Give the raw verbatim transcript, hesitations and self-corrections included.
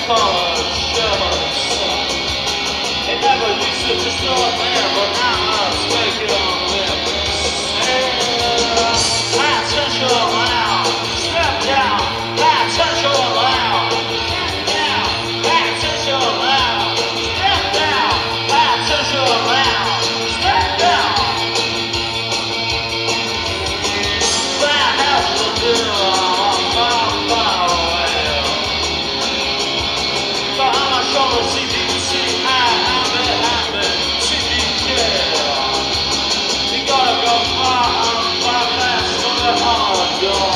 collared shirts. It never used to distort there, but now I'm taking on lips. Pay attention now, step down, pay attention now. Step down, pay attention now. Step down, pay attention now. Step down. That has to do, I'm far, far away. Behind my shoulder, C D C, I am it, I'm it, C D K. You gotta go far, I'm far fast, go to hard, go.